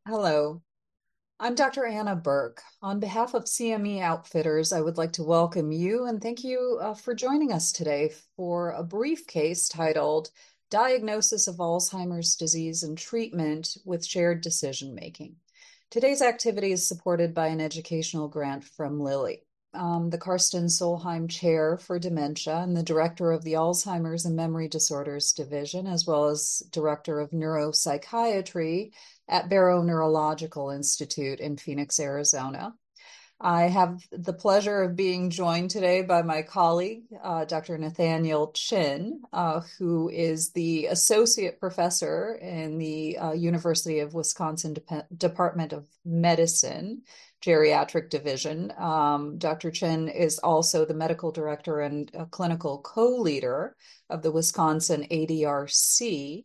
Hello, I'm Dr. Anna Burke. On behalf of CME Outfitters, I would like to welcome you and thank you for joining us today for a brief case titled Diagnosis of Alzheimer's Disease and Treatment with Shared Decision Making. Today's activity is supported by an educational grant from Lilly. The Karsten Solheim Chair for Dementia and the Director of the Alzheimer's and Memory Disorders Division, as well as Director of Neuropsychiatry at Barrow Neurological Institute in Phoenix, Arizona. I have the pleasure of being joined today by my colleague, Dr. Nathaniel Chin, who is the Associate Professor in the University of Wisconsin Department of Medicine, Geriatric Division. Dr. Chin is also the Medical Director and Clinical Co-Leader of the Wisconsin ADRC,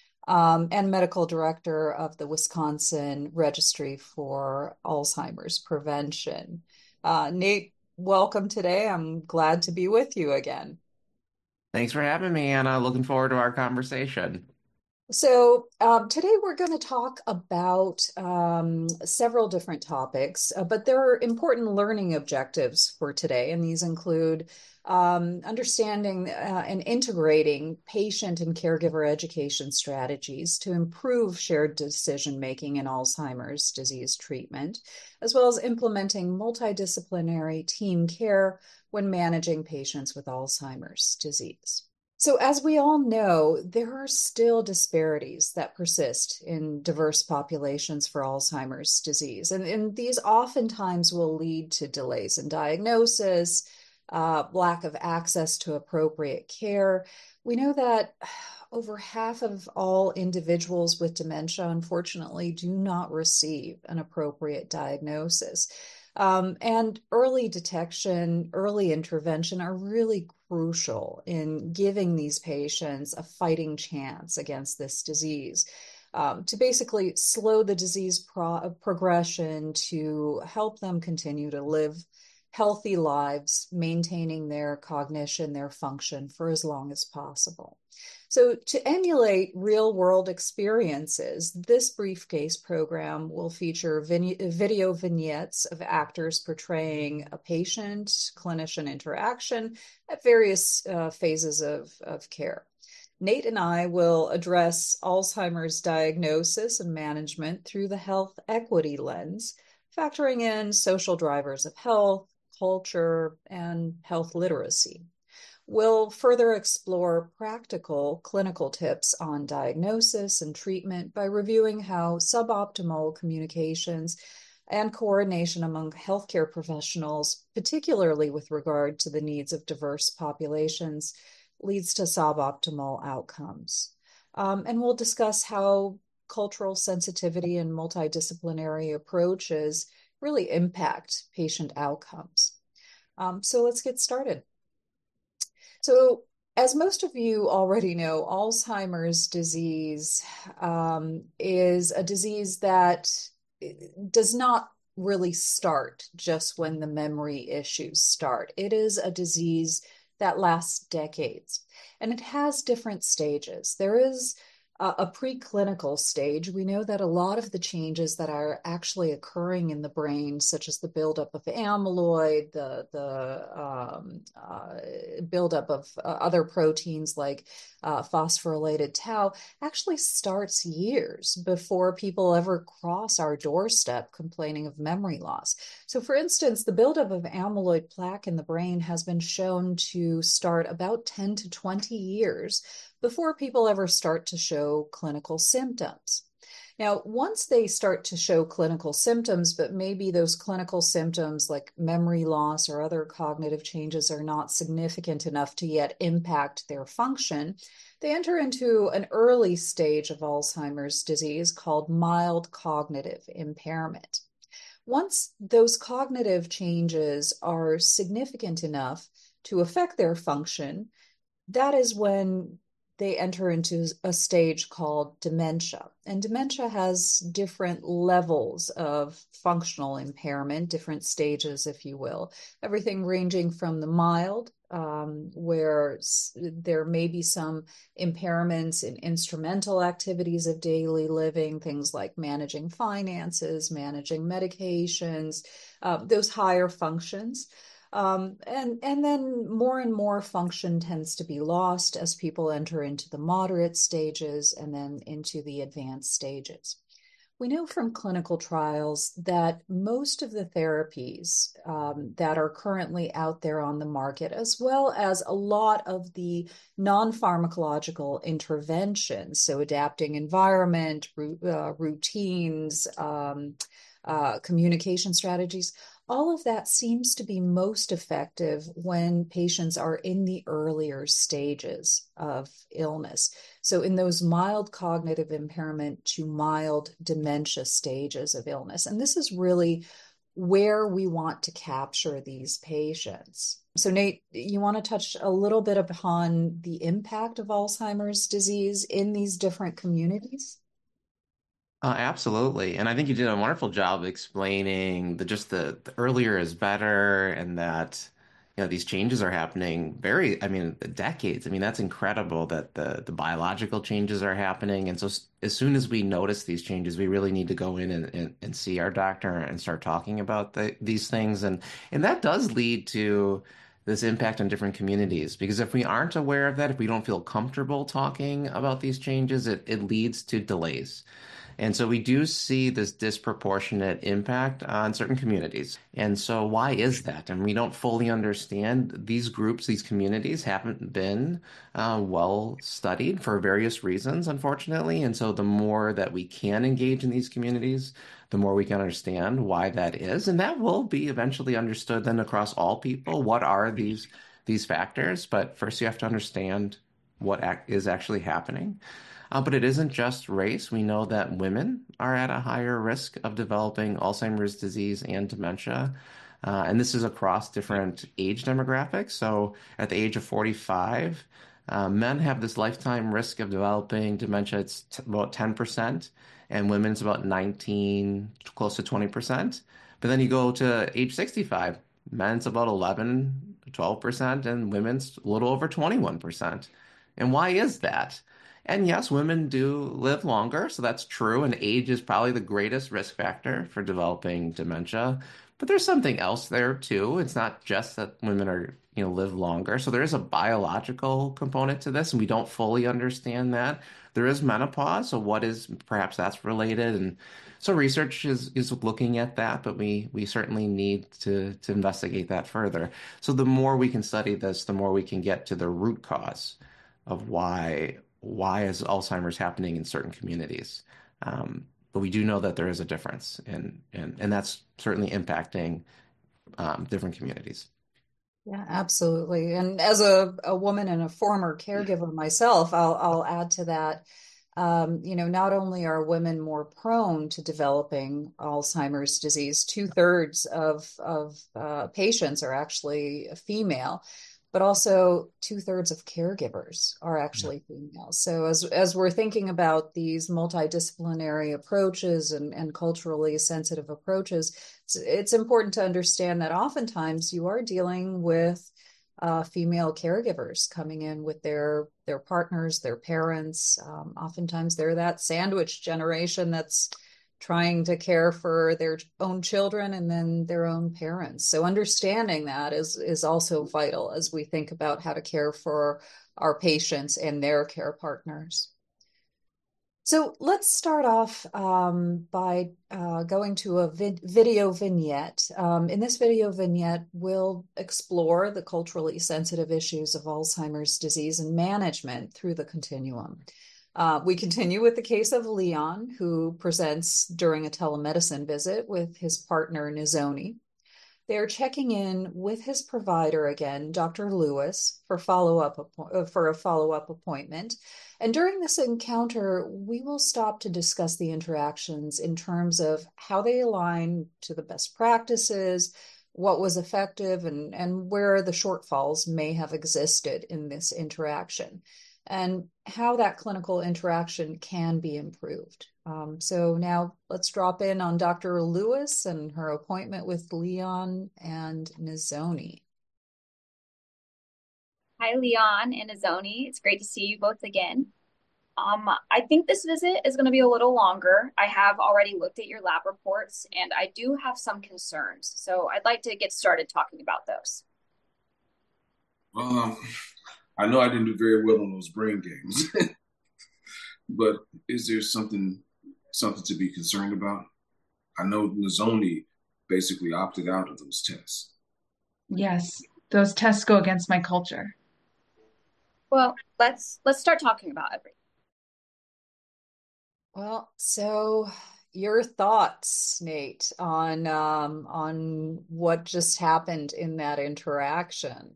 and medical director of the Wisconsin Registry for Alzheimer's Prevention. Nate, welcome today. I'm glad to be with you again. Thanks for having me, Anna. Looking forward to our conversation. So, today we're going to talk about several different topics, but there are important learning objectives for today, and these include understanding and integrating patient and caregiver education strategies to improve shared decision making in Alzheimer's disease treatment, as well as implementing multidisciplinary team care when managing patients with Alzheimer's disease. So, as we all know, there are still disparities that persist in diverse populations for Alzheimer's disease. And these oftentimes will lead to delays in diagnosis, lack of access to appropriate care. We know that over half of all individuals with dementia, unfortunately, do not receive an appropriate diagnosis. And early detection, early intervention are really crucial in giving these patients a fighting chance against this disease. To basically slow the disease progression, to help them continue to live healthy lives, maintaining their cognition, their function for as long as possible. So, to emulate real world experiences, this briefcase program will feature video vignettes of actors portraying a patient clinician interaction at various phases of care. Nate and I will address Alzheimer's diagnosis and management through the health equity lens, factoring in social drivers of health, culture, and health literacy. We'll further explore practical clinical tips on diagnosis and treatment by reviewing how suboptimal communications and coordination among healthcare professionals, particularly with regard to the needs of diverse populations, leads to suboptimal outcomes. And we'll discuss how cultural sensitivity and multidisciplinary approaches really impact patient outcomes. So let's get started. So, as most of you already know, Alzheimer's disease is a disease that does not really start just when the memory issues start. It is a disease that lasts decades, and it has different stages. There is a preclinical stage. We know that a lot of the changes that are actually occurring in the brain, such as the buildup of amyloid, the buildup of other proteins like phosphorylated tau, actually starts years before people ever cross our doorstep complaining of memory loss. So, for instance, the buildup of amyloid plaque in the brain has been shown to start about 10 to 20 years before people ever start to show clinical symptoms. Now, once they start to show clinical symptoms, but maybe those clinical symptoms like memory loss or other cognitive changes are not significant enough to yet impact their function, they enter into an early stage of Alzheimer's disease called mild cognitive impairment. Once those cognitive changes are significant enough to affect their function, that is when they enter into a stage called dementia. And dementia has different levels of functional impairment, different stages, if you will, everything ranging from the mild where there may be some impairments in instrumental activities of daily living, things like managing finances, managing medications, those higher functions. And then more and more function tends to be lost as people enter into the moderate stages and then into the advanced stages. We know from clinical trials that most of the therapies that are currently out there on the market, as well as a lot of the non-pharmacological interventions, so adapting environment, routines, communication strategies, all of that seems to be most effective when patients are in the earlier stages of illness. So, in those mild cognitive impairment to mild dementia stages of illness. And this is really where we want to capture these patients. So, Nate, you want to touch a little bit upon the impact of Alzheimer's disease in these different communities? Absolutely. And I think you did a wonderful job explaining the earlier is better and that these changes are happening decades. I mean that's incredible that the biological changes are happening. And so as soon as we notice these changes, we really need to go in and see our doctor and start talking about these things. And that does lead to this impact on different communities because if we aren't aware of that, if we don't feel comfortable talking about these changes, it leads to delays. And so we do see this disproportionate impact on certain communities. And so why is that? And we don't fully understand these groups, these communities haven't been well studied for various reasons, unfortunately. And so the more that we can engage in these communities, the more we can understand why that is. And that will be eventually understood then across all people. What are these factors? But first you have to understand what is actually happening. But it isn't just race. We know that women are at a higher risk of developing Alzheimer's disease and dementia. And this is across different age demographics. So at the age of 45, men have this lifetime risk of developing dementia. It's about 10%, and women's about 19, close to 20%. But then you go to age 65, men's about 11, 12%, and women's a little over 21%. And why is that? And yes, women do live longer, so that's true. And age is probably the greatest risk factor for developing dementia. But there's something else there too. It's not just that women live longer. So there is a biological component to this, and we don't fully understand that. There is menopause, so what is perhaps that's related. And so research is looking at that, but we certainly need to investigate that further. So the more we can study this, the more we can get to the root cause of why is Alzheimer's happening in certain communities. But we do know that there is a difference, and that's certainly impacting different communities. Yeah, absolutely. And as a woman and a former caregiver myself, I'll add to that. Not only are women more prone to developing Alzheimer's disease, two-thirds of patients are actually female, but also two-thirds of caregivers are Yeah. actually female. So as we're thinking about these multidisciplinary approaches and culturally sensitive approaches, it's important to understand that oftentimes you are dealing with female caregivers coming in with their partners, their parents. Oftentimes they're that sandwich generation that's trying to care for their own children and then their own parents. So understanding that is also vital as we think about how to care for our patients and their care partners. So let's start off by going to a video vignette. In this video vignette, we'll explore the culturally sensitive issues of Alzheimer's disease and management through the continuum. We continue with the case of Leon, who presents during a telemedicine visit with his partner, Nizoni. They're checking in with his provider again, Dr. Lewis, for a follow-up appointment. And during this encounter, we will stop to discuss the interactions in terms of how they align to the best practices, what was effective, and where the shortfalls may have existed in this interaction, and how that clinical interaction can be improved. So now let's drop in on Dr. Lewis and her appointment with Leon and Nizoni. Hi, Leon and Azoni. It's great to see you both again. I think this visit is going to be a little longer. I have already looked at your lab reports and I do have some concerns. So I'd like to get started talking about those. Um, I know I didn't do very well on those brain games, but is there something to be concerned about? I know Nozzoni basically opted out of those tests. Yes, those tests go against my culture. Well, let's start talking about everything. Well, so your thoughts, Nate, on what just happened in that interaction.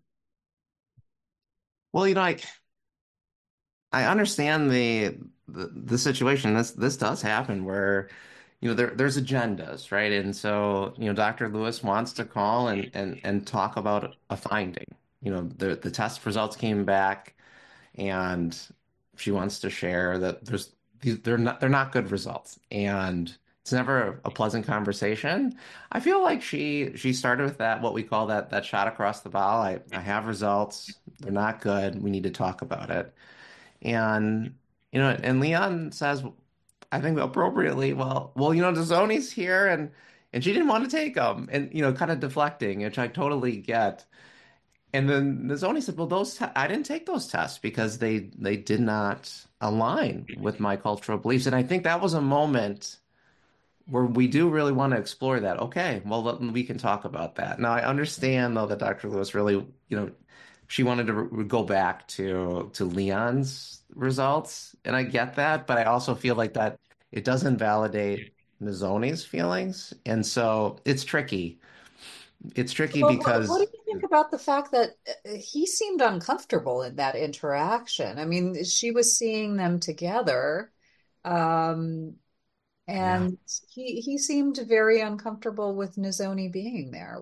Well, I understand the situation. This does happen where, there's agendas, right? And so, Dr. Lewis wants to call and talk about a finding. The test results came back and she wants to share that they're not good results. And it's never a pleasant conversation. I feel like she started with that, what we call that shot across the bow. I have results. They're not good. We need to talk about it. And and Leon says, I think appropriately, well, Dazzoni's here and she didn't want to take them, and kind of deflecting, which I totally get. And then Dazzoni said, well, I didn't take those tests because they did not align with my cultural beliefs, and I think that was a moment where we do really want to explore that. Okay, well, we can talk about that. Now, I understand though that Dr. Lewis really, she wanted to go back to Leon's results, and I get that, but I also feel like that it does invalidate Nozzoni's feelings, and so it's tricky. It's tricky Well, what do because you think about the fact that he seemed uncomfortable in that interaction? I mean, she was seeing them together, um, yeah. and he seemed very uncomfortable with Nozzoni being there.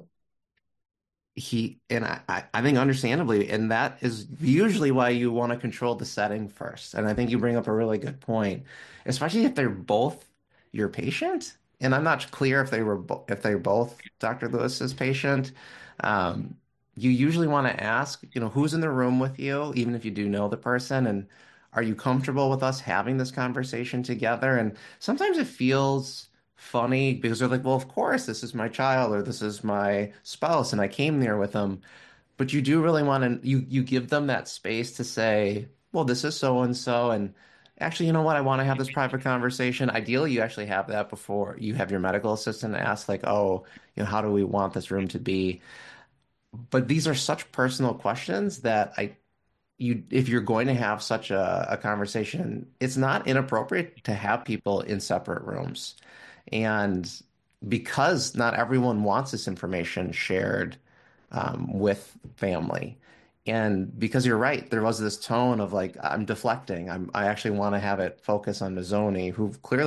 I think understandably, and that is usually why you want to control the setting first. And I think you bring up a really good point, especially if they're both your patient. And I'm not clear if they're both Dr. Lewis's patient. Um, you usually want to ask, who's in the room with you, even if you do know the person, and are you comfortable with us having this conversation together? And sometimes it feels funny because they're like, well, of course, this is my child or this is my spouse, and I came there with them. But you do really want to you give them that space to say, well, this is so and so, and actually, you know what? I want to have this private conversation. Ideally, you actually have that before you have your medical assistant ask, like, oh, how do we want this room to be? But these are such personal questions that if you're going to have such a conversation, it's not inappropriate to have people in separate rooms. And because not everyone wants this information shared with family. And because you're right, there was this tone of like, I'm deflecting. I actually want to have it focus on Mazzoni, who clearly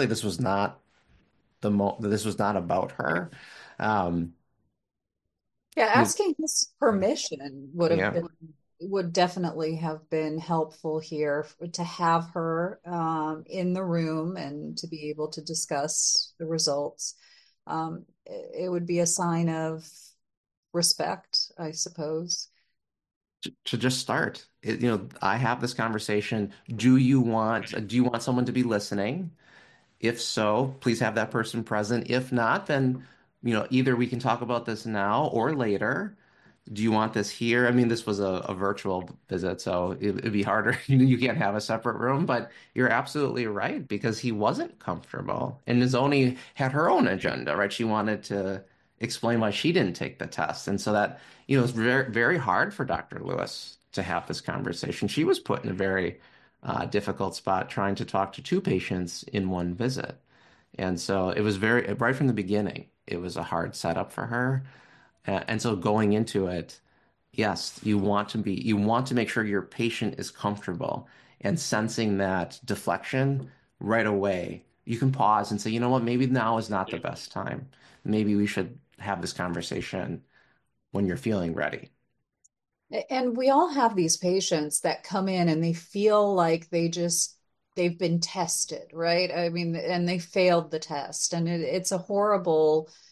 this was not about her. Um, Yeah, you, asking his permission yeah. would definitely have been helpful here to have her in the room and to be able to discuss the results. It would be a sign of respect, I suppose. To just start. I have this conversation. Do you want someone to be listening? If so, please have that person present. If not, then, either we can talk about this now or later. Do you want this here? I mean, this was a virtual visit, so it'd be harder. You can't have a separate room, but you're absolutely right because he wasn't comfortable. And Nozzoni had her own agenda, right? She wanted to explain why she didn't take the test. And so that, it's very, very hard for Dr. Lewis to have this conversation. She was put in a very difficult spot trying to talk to two patients in one visit. And so it was right from the beginning, it was a hard setup for her. And so going into it, yes, you want to make sure your patient is comfortable and sensing that deflection right away. You can pause and say, you know what, maybe now is not the best time. Maybe we should have this conversation when you're feeling ready. And we all have these patients that come in and they feel like they've been tested, right? I mean, and they failed the test. And it's a horrible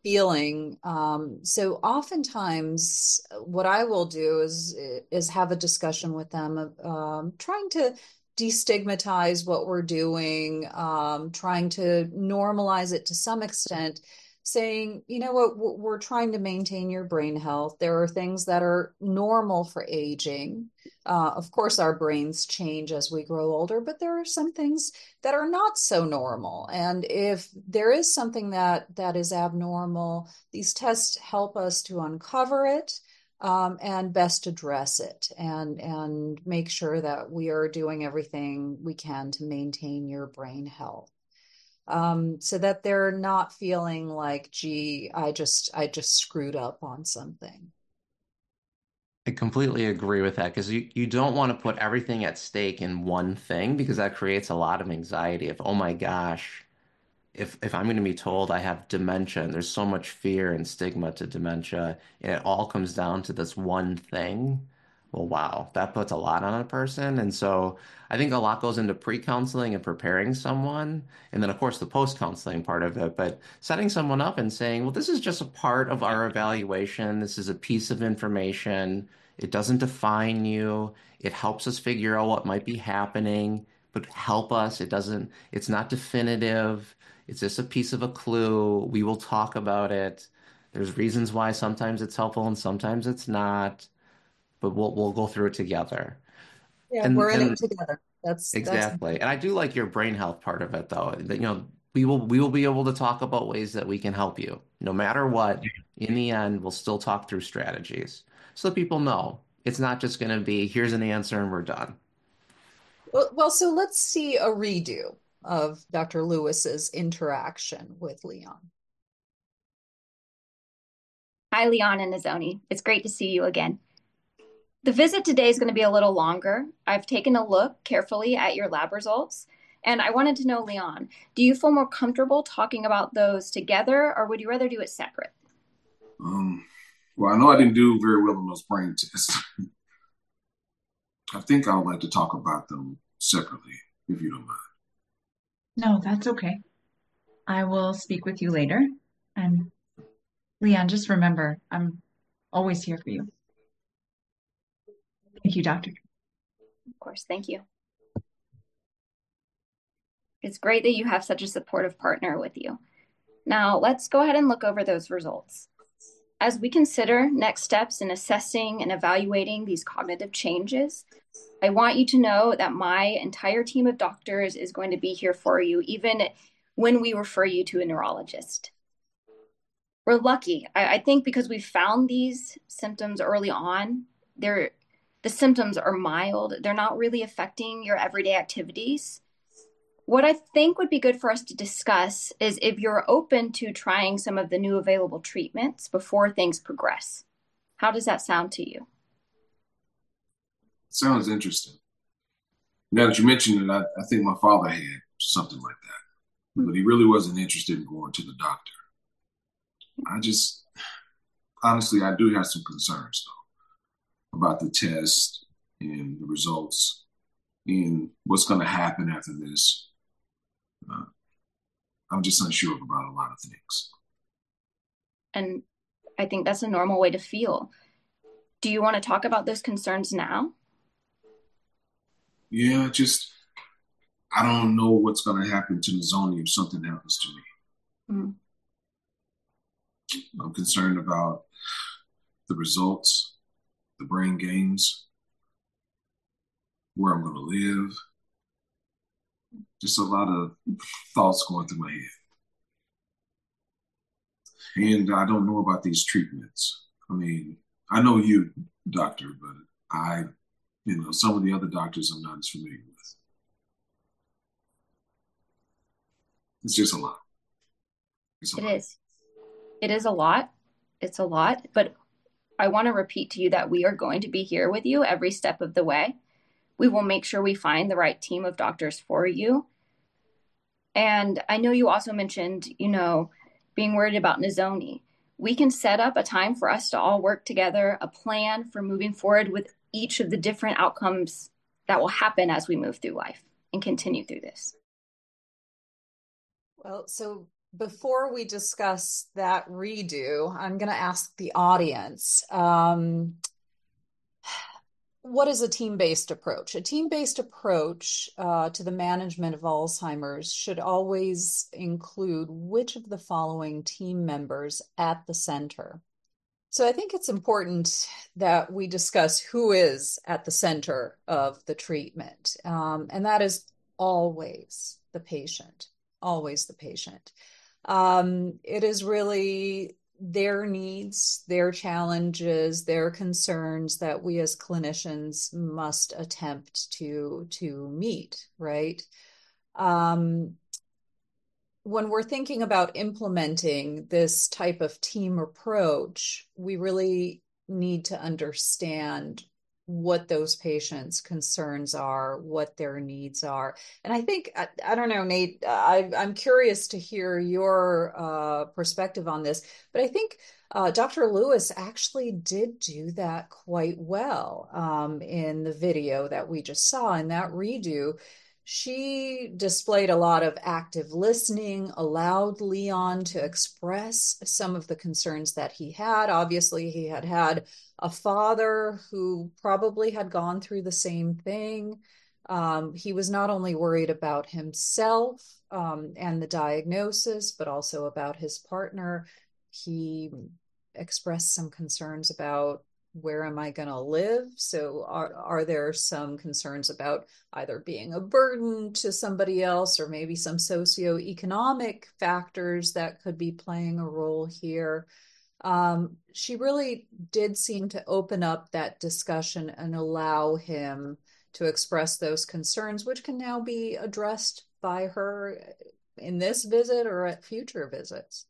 feeling. So oftentimes what I will do is have a discussion with them of trying to destigmatize what we're doing, trying to normalize it to some extent, saying, you know what, we're trying to maintain your brain health. There are things that are normal for aging. Of course, our brains change as we grow older, but there are some things that are not so normal. And if there is something that is abnormal, these tests help us to uncover it, and best address it, and make sure that we are doing everything we can to maintain your brain health. So that they're not feeling like, gee, I just screwed up on something. I completely agree with that because you don't want to put everything at stake in one thing because that creates a lot of anxiety of, oh my gosh, if I'm going to be told I have dementia, and there's so much fear and stigma to dementia, and it all comes down to this one thing, well, wow, that puts a lot on a person. And so I think a lot goes into pre-counseling and preparing someone, and then of course the post-counseling part of it, but setting someone up and saying, well, this is just a part of our evaluation. This is a piece of information. It doesn't define you. It helps us figure out what might be happening, but help us. It's not definitive. It's just a piece of a clue. We will talk about it. There's reasons why sometimes it's helpful and sometimes it's not, but we'll go through it together. Yeah, we're in it And together. That's exactly. And I do like your brain health part of it though. That, we will be able to talk about ways that we can help you. No matter what, in the end, we'll still talk through strategies so that people know it's not just going to be here's an answer and we're done. well, so let's see a redo of Dr. Lewis's interaction with Leon. Hi, Leon and Nozomi. It's great to see you again. The visit today is going to be a little longer. I've taken a look carefully at your lab results, and I wanted to know, Leon, do you feel more comfortable talking about those together, or would you rather do it separate? Well, I know I didn't do very well on those brain tests. I think I would like to talk about them separately, if you don't mind. No, that's okay. I will speak with you later. And Leon, just remember, I'm always here for you. Thank you, Doctor. Of course, thank you. It's great that you have such a supportive partner with you. Now, let's go ahead and look over those results. As we consider next steps in assessing and evaluating these cognitive changes, I want you to know that my entire team of doctors is going to be here for you, even when we refer you to a neurologist. We're lucky, I think, because we found these symptoms early on. The symptoms are mild. They're not really affecting your everyday activities. What I think would be good for us to discuss is if you're open to trying some of the new available treatments before things progress. How does that sound to you? Sounds interesting. Now that you mentioned it, I think my father had something like that, but he really wasn't interested in going to the doctor. Honestly, I do have some concerns though about the test and the results and what's going to happen after this. I'm just unsure about a lot of things. And I think that's a normal way to feel. Do you want to talk about those concerns now? Yeah, I don't know what's going to happen to Nozomi if something happens to me. Mm. I'm concerned about the results, the brain gains, where I'm going to live. Just a lot of thoughts going through my head. And I don't know about these treatments. I mean, I know you, doctor, but some of the other doctors I'm not as familiar with. It's just a lot. It is. It is a lot. It's a lot. But I want to repeat to you that we are going to be here with you every step of the way. We will make sure we find the right team of doctors for you. And I know you also mentioned, being worried about Nozomi. We can set up a time for us to all work together, a plan for moving forward with each of the different outcomes that will happen as we move through life and continue through this. Well, so before we discuss that redo, I'm going to ask the audience, what is a team-based approach? A team-based approach to the management of Alzheimer's should always include which of the following team members at the center. So I think it's important that we discuss who is at the center of the treatment, and that is always the patient, always the patient. It is really their needs, their challenges, their concerns that we as clinicians must attempt to meet, right? When we're thinking about implementing this type of team approach, we really need to understand what those patients' concerns are, what their needs are. And I think, I don't know, Nate, I'm curious to hear your perspective on this, but I think Dr. Lewis actually did do that quite well in the video that we just saw in that redo. She displayed a lot of active listening, allowed Leon to express some of the concerns that he had. Obviously, he had had a father who probably had gone through the same thing. He was not only worried about himself and the diagnosis, but also about his partner. He expressed some concerns about where am I going to live? So are there some concerns about either being a burden to somebody else or maybe some socioeconomic factors that could be playing a role here? She really did seem to open up that discussion and allow him to express those concerns, which can now be addressed by her in this visit or at future visits.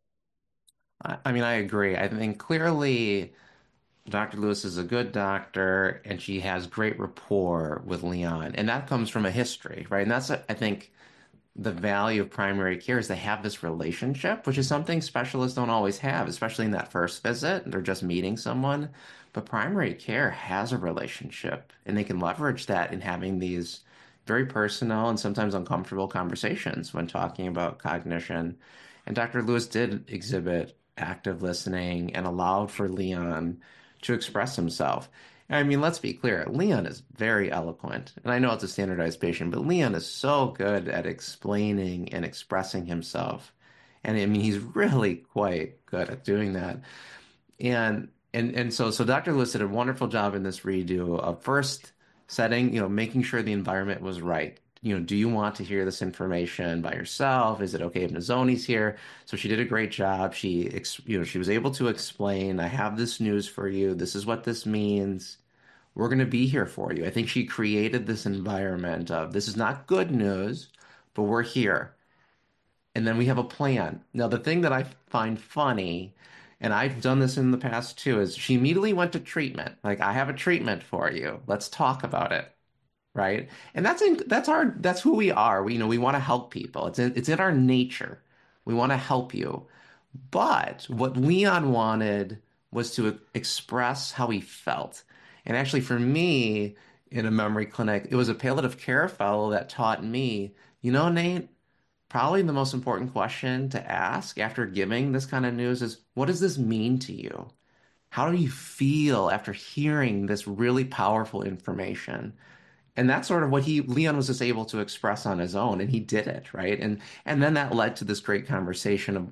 I mean, I agree. I think clearly Dr. Lewis is a good doctor and she has great rapport with Leon. And that comes from a history, right? And that's, I think, the value of primary care is they have this relationship, which is something specialists don't always have, especially in that first visit. They're just meeting someone. But primary care has a relationship, and they can leverage that in having these very personal and sometimes uncomfortable conversations when talking about cognition. And Dr. Lewis did exhibit active listening and allowed for Leon to express himself. I mean, let's be clear. Leon is very eloquent. And I know it's a standardized patient, but Leon is so good at explaining and expressing himself. And I mean, he's really quite good at doing that. And so Dr. Lewis did a wonderful job in this redo of first setting, making sure the environment was right. Do you want to hear this information by yourself? Is it okay if Nozomi's here? So she did a great job. She was able to explain, I have this news for you. This is what this means. We're going to be here for you. I think she created this environment of this is not good news, but we're here. And then we have a plan. Now, the thing that I find funny, and I've done this in the past too, is she immediately went to treatment. Like, I have a treatment for you. Let's talk about it. Right. And that's who we are. We want to help people. It's in our nature. We want to help you. But what Leon wanted was to express how he felt. And actually, for me, in a memory clinic, it was a palliative care fellow that taught me, Nate, probably the most important question to ask after giving this kind of news is, what does this mean to you? How do you feel after hearing this really powerful information? And that's sort of what Leon was just able to express on his own, and he did it, right? And then that led to this great conversation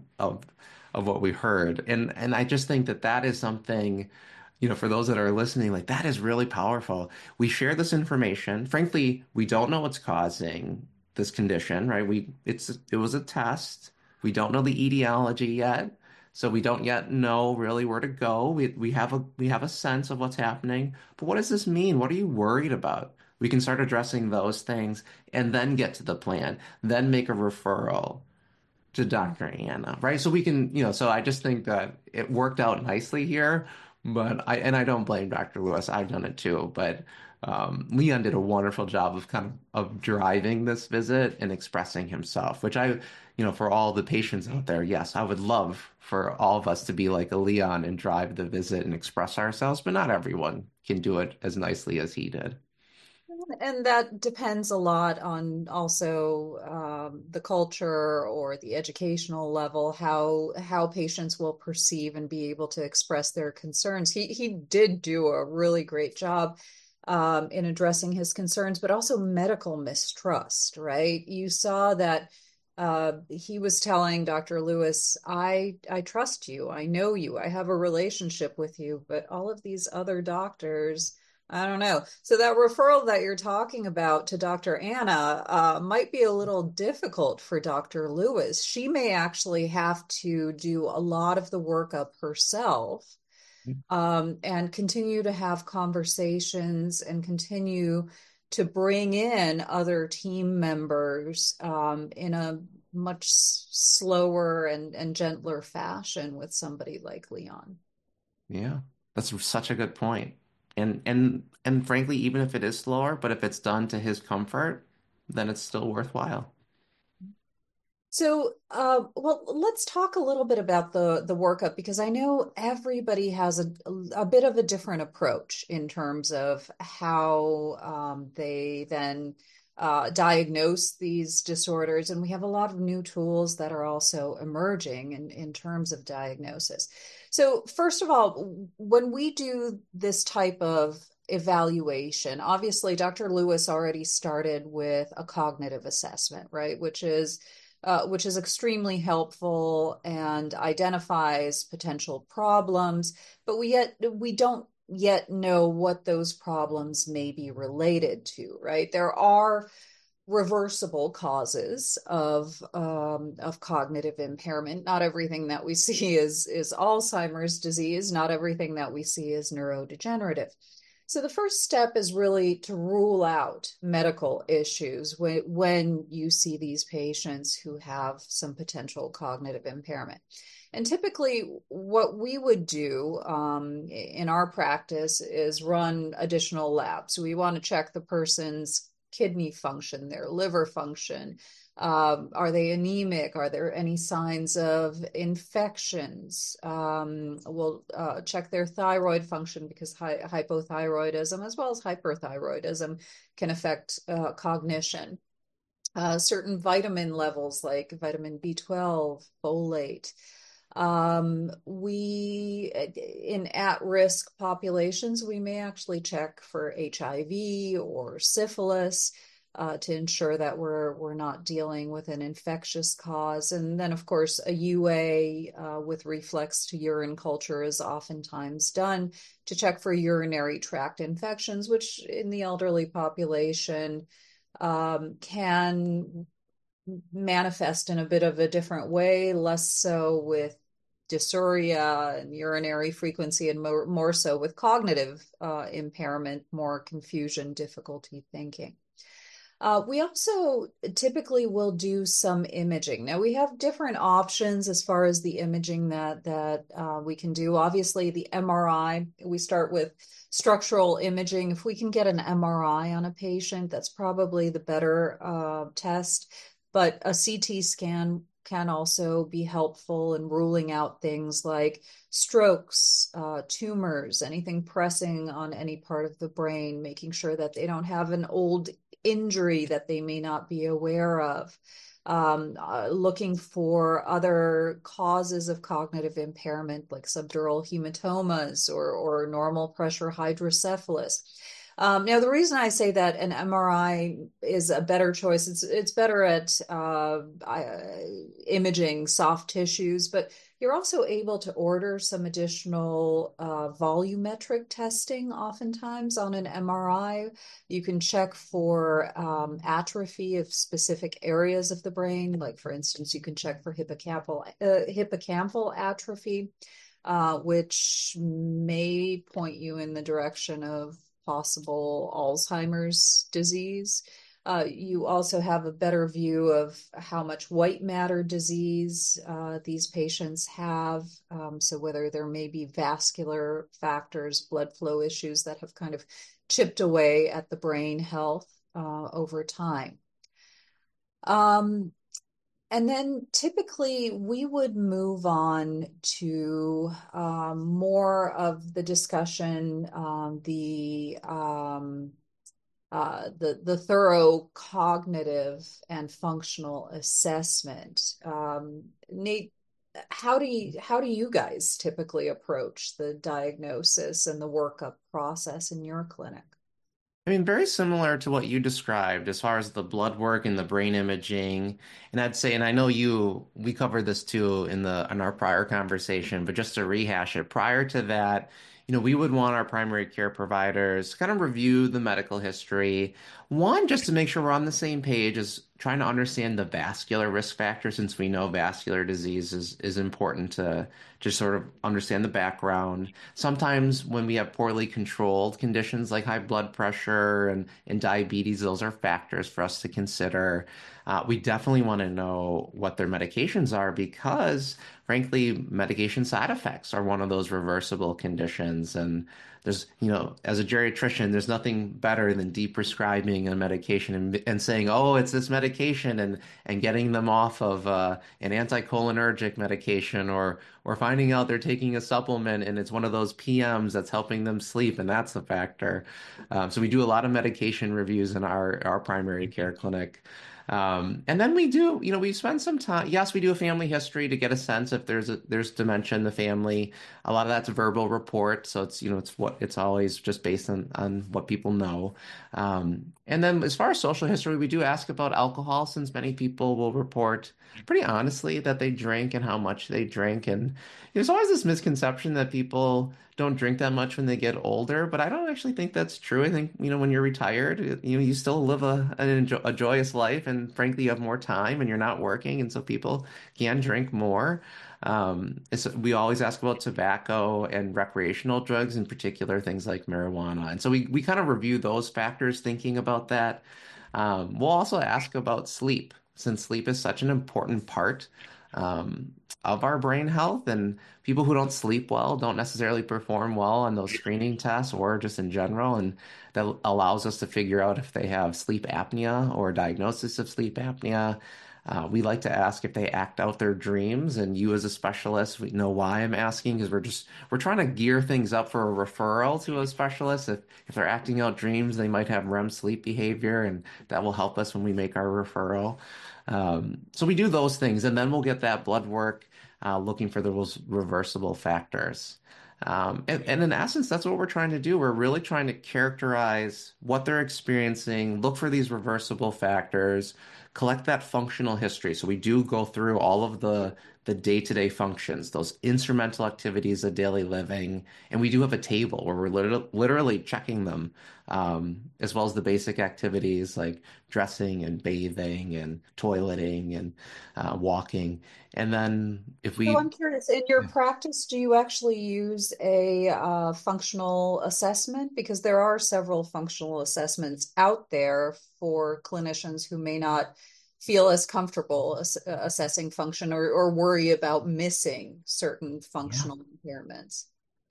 of what we heard. And I just think that is something, for those that are listening, like that is really powerful. We share this information. Frankly, we don't know what's causing this condition, right? It was a test. We don't know the etiology yet. So we don't yet know really where to go. We have a sense of what's happening. But what does this mean? What are you worried about? We can start addressing those things and then get to the plan, then make a referral to Dr. Anna, right? So we can, so I just think that it worked out nicely here, but I don't blame Dr. Lewis. I've done it too, but Leon did a wonderful job of driving this visit and expressing himself, which for all the patients out there, yes, I would love for all of us to be like a Leon and drive the visit and express ourselves, but not everyone can do it as nicely as he did. And that depends a lot on also the culture or the educational level, how patients will perceive and be able to express their concerns. He did do a really great job in addressing his concerns, but also medical mistrust, right? You saw that he was telling Dr. Lewis, I trust you, I know you, I have a relationship with you, but all of these other doctors, I don't know. So that referral that you're talking about to Dr. Anna might be a little difficult for Dr. Lewis. She may actually have to do a lot of the workup herself, and continue to have conversations and continue to bring in other team members in a much slower and gentler fashion with somebody like Leon. Yeah, that's such a good point. And frankly, even if it is slower, but if it's done to his comfort, then it's still worthwhile. So, well, let's talk a little bit about the workup because I know everybody has a bit of a different approach in terms of how they then diagnose these disorders, and we have a lot of new tools that are also emerging in terms of diagnosis. So, first of all, when we do this type of evaluation, obviously, Dr. Lewis already started with a cognitive assessment, right, which is extremely helpful and identifies potential problems, but we don't yet know what those problems may be related to, right? There are reversible causes of cognitive impairment. Not everything that we see is Alzheimer's disease. Not everything that we see is neurodegenerative. So the first step is really to rule out medical issues when you see these patients who have some potential cognitive impairment. And typically, what we would do in our practice is run additional labs. We want to check the person's kidney function, their liver function. Are they anemic? Are there any signs of infections? We'll check their thyroid function because hypothyroidism as well as hyperthyroidism can affect cognition. Certain vitamin levels like vitamin B12, folate. We, in at-risk populations, we may actually check for HIV or syphilis to ensure that we're not dealing with an infectious cause. And then, of course, a UA with reflex to urine culture is oftentimes done to check for urinary tract infections, which in the elderly population can manifest in a bit of a different way, less so with dysuria and urinary frequency, and more so with cognitive impairment, more confusion, difficulty thinking. We also typically will do some imaging. Now we have different options as far as the imaging that we can do. Obviously, the MRI, we start with structural imaging. If we can get an MRI on a patient, that's probably the better test. But a CT scan can also be helpful in ruling out things like strokes, tumors, anything pressing on any part of the brain, making sure that they don't have an old injury that they may not be aware of, looking for other causes of cognitive impairment like subdural hematomas or normal pressure hydrocephalus. Now, the reason I say that an MRI is a better choice, it's better at imaging soft tissues, but you're also able to order some additional volumetric testing oftentimes on an MRI. You can check for atrophy of specific areas of the brain. Like, for instance, you can check for hippocampal atrophy, which may point you in the direction of possible Alzheimer's disease. You also have a better view of how much white matter disease these patients have. So whether there may be vascular factors, blood flow issues that have kind of chipped away at the brain health over time. And then typically we would move on to more of the discussion, the the thorough cognitive and functional assessment. Nate, how do you guys typically approach the diagnosis and the workup process in your clinic? I mean, very similar to what you described as far as the blood work and the brain imaging. And I'd say, and I know we covered this too in our prior conversation, but just to rehash it, prior to that, we would want our primary care providers to kind of review the medical history. One, just to make sure we're on the same page, is trying to understand the vascular risk factor, since we know vascular disease is important to just sort of understand the background. Sometimes when we have poorly controlled conditions like high blood pressure and diabetes, those are factors for us to consider. We definitely want to know what their medications are because, frankly, medication side effects are one of those reversible conditions. And there's, as a geriatrician, there's nothing better than deprescribing a medication and saying, oh, it's this medication and getting them off of an anticholinergic medication or finding out they're taking a supplement and it's one of those PMs that's helping them sleep, and that's the factor. So we do a lot of medication reviews in our primary care clinic. And then we spend some time. Yes, we do a family history to get a sense if there's dementia in the family. A lot of that's verbal report, so it's always just based on what people know. And then as far as social history, we do ask about alcohol, since many people will report pretty honestly that they drink and how much they drink. And there's always this misconception that people don't drink that much when they get older, but I don't actually think that's true. I think, when you're retired, you still live a joyous life, and frankly, you have more time and you're not working, and so people can drink more. We always ask about tobacco and recreational drugs, in particular, things like marijuana. And so we kind of review those factors thinking about that. We'll also ask about sleep, since sleep is such an important part of our brain health, and people who don't sleep well don't necessarily perform well on those screening tests or just in general. And that allows us to figure out if they have sleep apnea or a diagnosis of sleep apnea. We like to ask if they act out their dreams, and you as a specialist, we know why I'm asking, because we're trying to gear things up for a referral to a specialist. If they're acting out dreams, they might have REM sleep behavior, and that will help us when we make our referral. So we do those things, and then we'll get that blood work looking for those reversible factors. And in essence, that's what we're trying to do. We're really trying to characterize what they're experiencing, look for these reversible factors, collect that functional history. So we do go through all of the day-to-day functions, those instrumental activities of daily living, and we do have a table where we're literally checking them, as well as the basic activities like dressing and bathing and toileting and walking. And then So I'm curious, in your practice, do you actually use a functional assessment? Because there are several functional assessments out there for clinicians who may not feel as comfortable assessing function or worry about missing certain Yeah. functional impairments.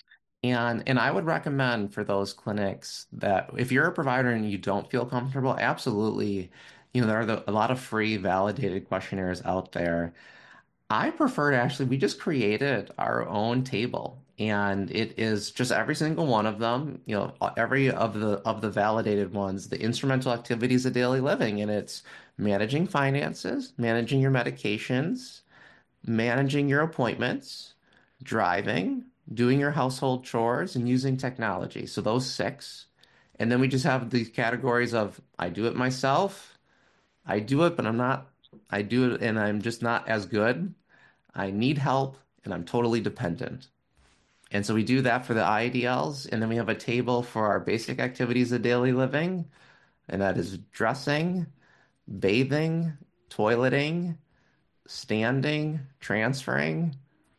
And I would recommend for those clinics that if you're a provider and you don't feel comfortable, absolutely, there are a lot of free validated questionnaires out there. I prefer to actually, we just created our own table, and it is just every single one of them, every of the validated ones, the instrumental activities of daily living, and it's managing finances, managing your medications, managing your appointments, driving, doing your household chores, and using technology. So those six. And then we just have these categories of I do it myself, I do it, but I do it and I'm just not as good. I need help, and I'm totally dependent. And so we do that for the IADLs, and then we have a table for our basic activities of daily living, and that is dressing, bathing, toileting, standing, transferring,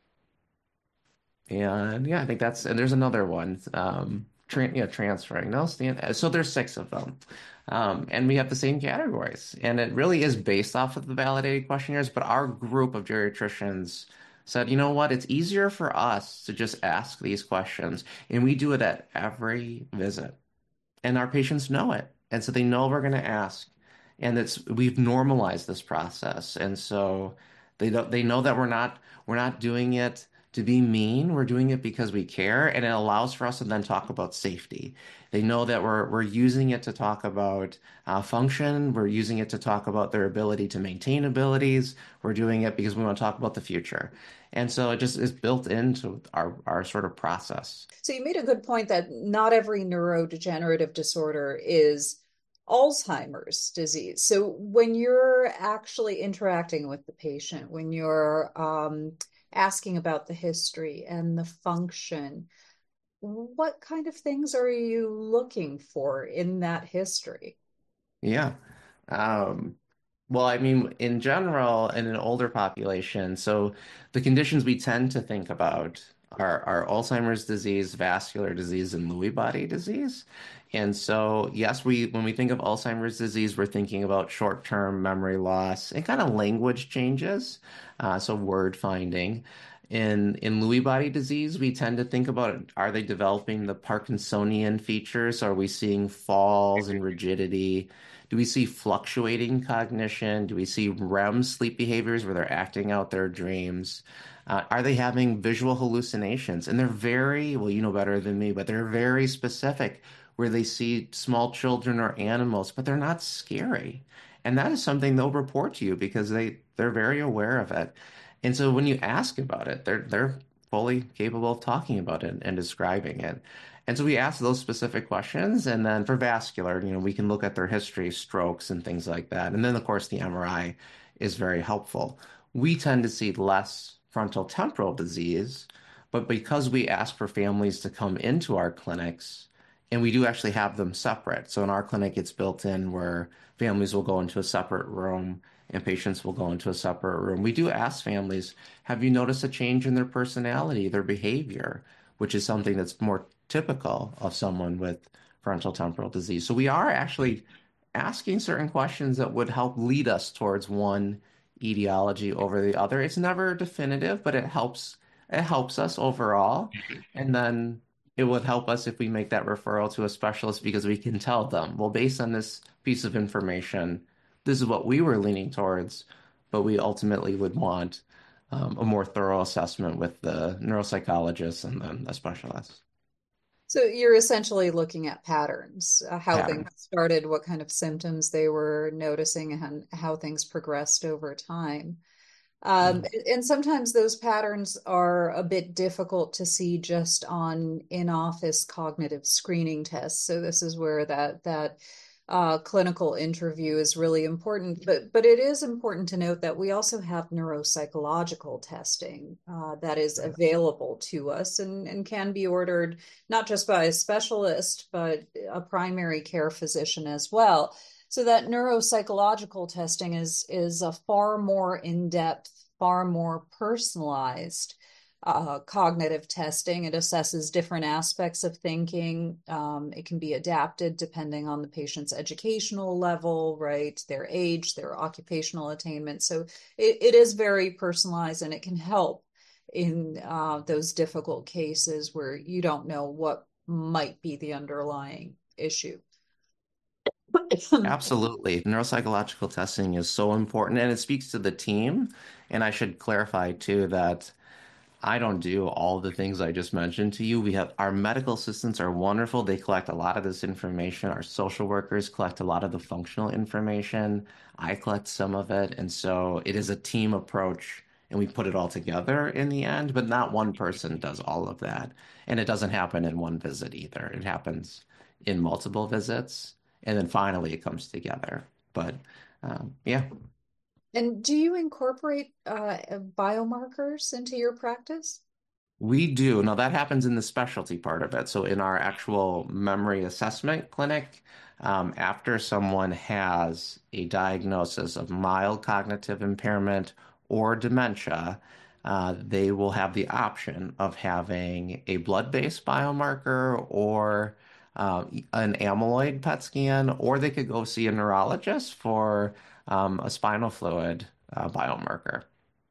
and yeah, I think and there's another one, transferring. No, stand. So there's six of them. And we have the same categories. And it really is based off of the validated questionnaires, but our group of geriatricians said, you know what, it's easier for us to just ask these questions. And we do it at every visit. And our patients know it. And so they know we're going to ask. And we've normalized this process. And so they know that we're not doing it to be mean. We're doing it because we care, and it allows for us to then talk about safety. They know that we're using it to talk about function. We're using it to talk about their ability to maintain abilities. We're doing it because we want to talk about the future. And so it just is built into our sort of process. So you made a good point that not every neurodegenerative disorder is Alzheimer's disease. So when you're actually interacting with the patient, when you're asking about the history and the function, what kind of things are you looking for in that history? Yeah. Um, well, I mean, in general, in an older population, so the conditions we tend to think about are Alzheimer's disease, vascular disease, and Lewy body disease. And so, yes, when we think of Alzheimer's disease, we're thinking about short-term memory loss and kind of language changes, so word finding. In Lewy body disease, we tend to think about, are they developing the Parkinsonian features? Are we seeing falls and rigidity? Do we see fluctuating cognition? Do we see REM sleep behaviors where they're acting out their dreams? Are they having visual hallucinations? And they're very, well, you know better than me, but they're very specific where they see small children or animals, but they're not scary. And that is something they'll report to you because they're very aware of it. And so when you ask about it, they're fully capable of talking about it and describing it. And so we ask those specific questions. And then for vascular, we can look at their history, strokes, and things like that. And then, of course, the MRI is very helpful. We tend to see less frontal temporal disease, but because we ask for families to come into our clinics, and we do actually have them separate. So in our clinic, it's built in where families will go into a separate room and patients will go into a separate room. We do ask families, have you noticed a change in their personality, their behavior, which is something that's more typical of someone with frontal temporal disease. So we are actually asking certain questions that would help lead us towards one etiology over the other. It's never definitive, but it helps us overall. And then it would help us if we make that referral to a specialist because we can tell them, well, based on this piece of information, this is what we were leaning towards, but we ultimately would want a more thorough assessment with the neuropsychologist and then a specialist. So you're essentially looking at patterns, how things Pattern. started, what kind of symptoms they were noticing, and how things progressed over time. Yeah. And sometimes those patterns are a bit difficult to see just on in-office cognitive screening tests. So this is where that clinical interview is really important. But it is important to note that we also have neuropsychological testing that is available to us and can be ordered not just by a specialist, but a primary care physician as well. So that neuropsychological testing is a far more in-depth, far more personalized cognitive testing. It assesses different aspects of thinking. It can be adapted depending on the patient's educational level, right? Their age, their occupational attainment. So it is very personalized and it can help in those difficult cases where you don't know what might be the underlying issue. Absolutely. Neuropsychological testing is so important and it speaks to the team. And I should clarify too that I don't do all the things I just mentioned to you. We have our medical assistants are wonderful. They collect a lot of this information. Our social workers collect a lot of the functional information. I collect some of it. And so it is a team approach and we put it all together in the end, but not one person does all of that. And it doesn't happen in one visit either. It happens in multiple visits. And then finally it comes together. But yeah. And do you incorporate biomarkers into your practice? We do. Now that happens in the specialty part of it. So in our actual memory assessment clinic, after someone has a diagnosis of mild cognitive impairment or dementia, they will have the option of having a blood-based biomarker or an amyloid PET scan, or they could go see a neurologist for a spinal fluid biomarker.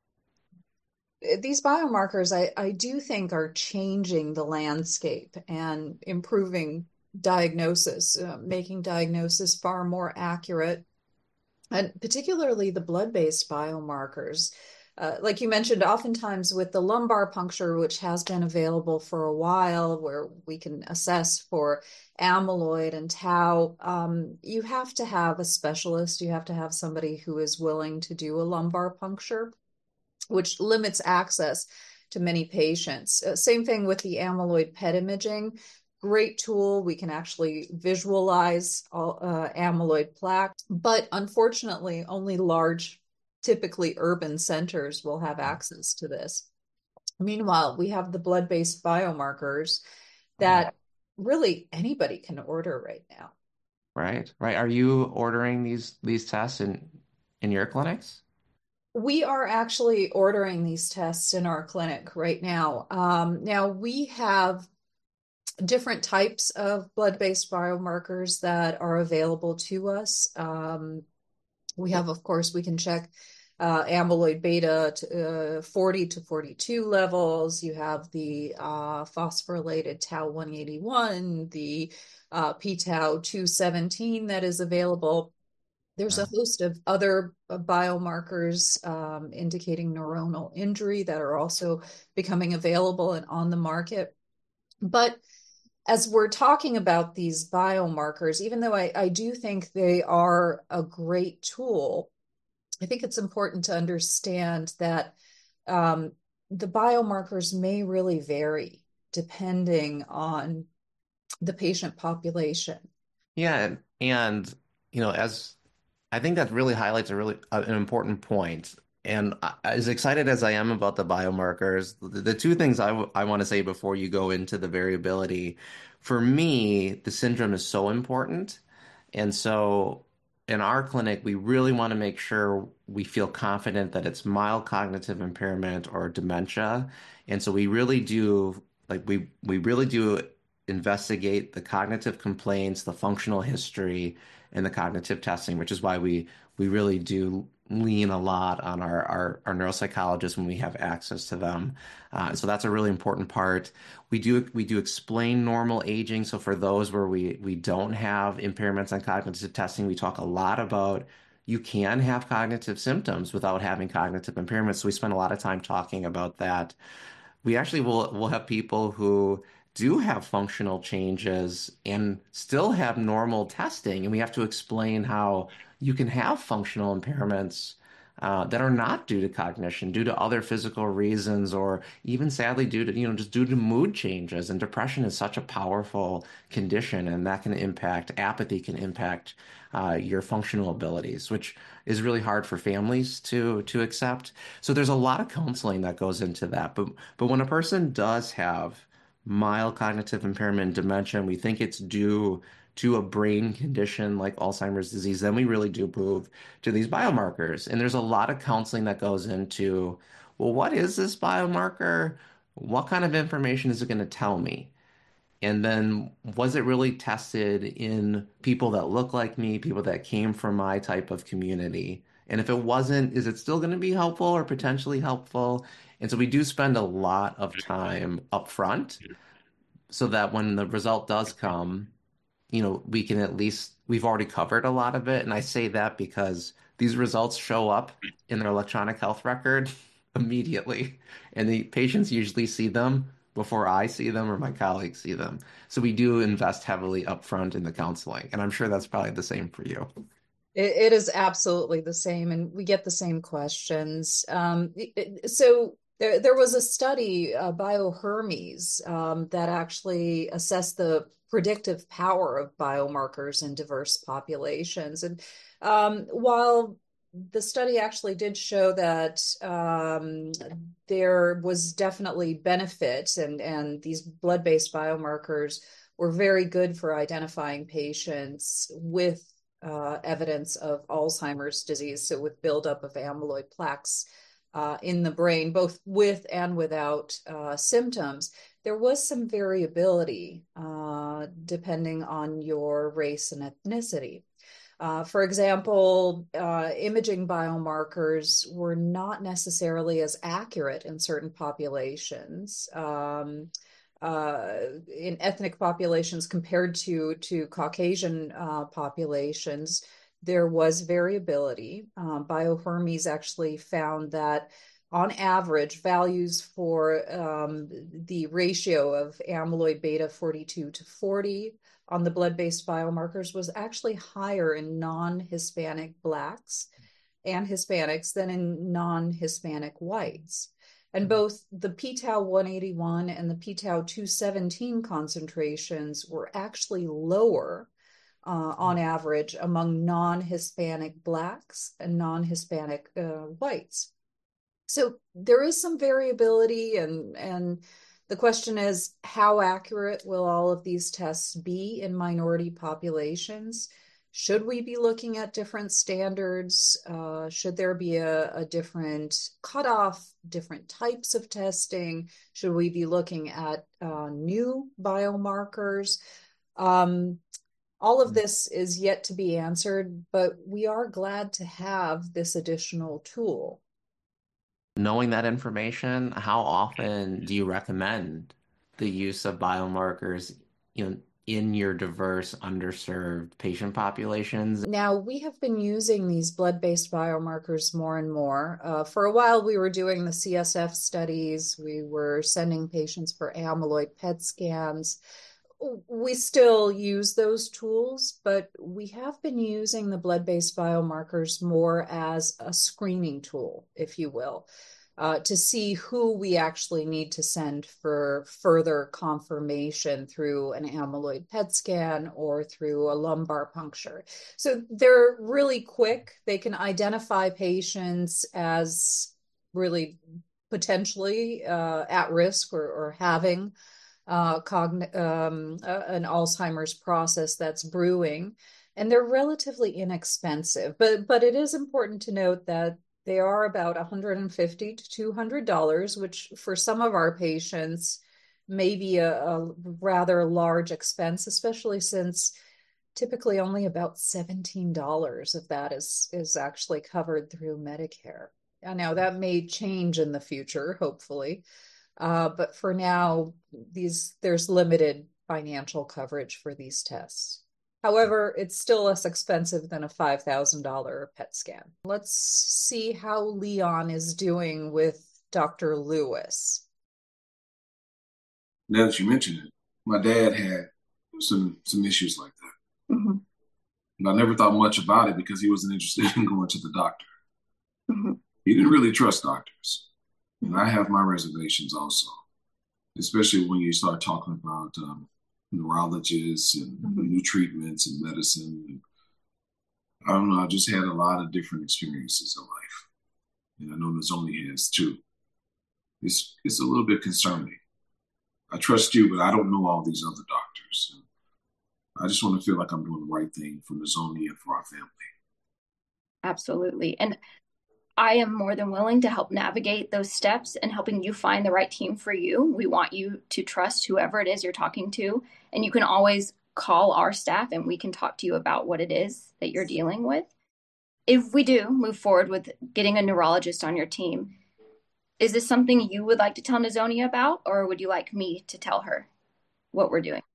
These biomarkers, I do think, are changing the landscape and improving diagnosis, making diagnosis far more accurate, and particularly the blood-based biomarkers. like you mentioned, oftentimes with the lumbar puncture, which has been available for a while, where we can assess for amyloid and tau, you have to have a specialist. You have to have somebody who is willing to do a lumbar puncture, which limits access to many patients. Same thing with the amyloid PET imaging. Great tool. We can actually visualize all, amyloid plaque, but unfortunately, only large, typically urban centers will have access to this. Meanwhile, we have the blood-based biomarkers that really anybody can order right now. Right, right. Are you ordering these tests in your clinics? We are actually ordering these tests in our clinic right now. Now we have different types of blood-based biomarkers that are available to us. We have, of course, we can check amyloid beta to, 40 to 42 levels. You have the phosphorylated tau 181, the p-tau 217 that is available. There's a host of other biomarkers indicating neuronal injury that are also becoming available and on the market. But as we're talking about these biomarkers, even though I do think they are a great tool, I think it's important to understand that the biomarkers may really vary depending on the patient population. Yeah, and as I think that really highlights an important point. And as excited as I am about the biomarkers, the two things I want to say before you go into the variability, for me, the syndrome is so important. And so in our clinic, we really want to make sure we feel confident that it's mild cognitive impairment or dementia. And so we really do, like, we really do investigate the cognitive complaints, the functional history, and the cognitive testing, which is why we really do lean a lot on our neuropsychologists when we have access to them. So that's a really important part. We do explain normal aging. So for those where we don't have impairments on cognitive testing, we talk a lot about you can have cognitive symptoms without having cognitive impairments. So we spend a lot of time talking about that. We actually will have people who do have functional changes and still have normal testing, and we have to explain how you can have functional impairments that are not due to cognition, due to other physical reasons, or even sadly due to, just due to mood changes. And depression is such a powerful condition, and that can impact, apathy can impact your functional abilities, which is really hard for families to accept. So there's a lot of counseling that goes into that. But when a person does have mild cognitive impairment and dementia, and we think it's due to a brain condition like Alzheimer's disease, then we really do move to these biomarkers. And there's a lot of counseling that goes into, well, what is this biomarker? What kind of information is it going to tell me? And then was it really tested in people that look like me, people that came from my type of community? And if it wasn't, is it still going to be helpful or potentially helpful? And so we do spend a lot of time up front so that when the result does come, we can at least, we've already covered a lot of it. And I say that because these results show up in their electronic health record immediately. And the patients usually see them before I see them or my colleagues see them. So we do invest heavily upfront in the counseling. And I'm sure that's probably the same for you. It is absolutely the same, and we get the same questions. So there was a study, BioHermes, that actually assessed the predictive power of biomarkers in diverse populations. And while the study actually did show that there was definitely benefit, and these blood-based biomarkers were very good for identifying patients with evidence of Alzheimer's disease, so with buildup of amyloid plaques in the brain, both with and without symptoms. There was some variability depending on your race and ethnicity. For example, imaging biomarkers were not necessarily as accurate in certain populations. In ethnic populations compared to Caucasian populations, there was variability. BioHermes actually found that on average, values for the ratio of amyloid beta 42 to 40 on the blood-based biomarkers was actually higher in non-Hispanic Blacks and Hispanics than in non-Hispanic whites. And both the p-tau 181 and the p-tau 217 concentrations were actually lower on average among non-Hispanic Blacks and non-Hispanic whites. So there is some variability, and the question is, how accurate will all of these tests be in minority populations? Should we be looking at different standards? Should there be a different cutoff, different types of testing? Should we be looking at new biomarkers? All of this is yet to be answered, but we are glad to have this additional tool. Knowing that information, how often do you recommend the use of biomarkers, in your diverse, underserved patient populations? Now, we have been using these blood-based biomarkers more and more. For a while, we were doing the CSF studies. We were sending patients for amyloid PET scans. We still use those tools, but we have been using the blood-based biomarkers more as a screening tool, if you will, to see who we actually need to send for further confirmation through an amyloid PET scan or through a lumbar puncture. So they're really quick. They can identify patients as really potentially at risk or having an Alzheimer's process that's brewing, and they're relatively inexpensive. But it is important to note that they are about $150 to $200, which for some of our patients may be a rather large expense, especially since typically only about $17 of that is actually covered through Medicare. Now that may change in the future, hopefully. But for now, there's limited financial coverage for these tests. However, it's still less expensive than a $5,000 PET scan. Let's see how Leon is doing with Dr. Lewis. Now that you mention it, my dad had some issues like that. Mm-hmm. And I never thought much about it because he wasn't interested in going to the doctor. Mm-hmm. He didn't really trust doctors. And I have my reservations also, especially when you start talking about neurologists and new treatments and medicine. And I don't know, I just had a lot of different experiences in life. And I know Nozomi has too. It's a little bit concerning. I trust you, but I don't know all these other doctors. And I just want to feel like I'm doing the right thing for Nozomi and for our family. Absolutely. And I am more than willing to help navigate those steps and helping you find the right team for you. We want you to trust whoever it is you're talking to. And you can always call our staff and we can talk to you about what it is that you're dealing with. If we do move forward with getting a neurologist on your team, is this something you would like to tell Nozomi about, or would you like me to tell her what we're doing?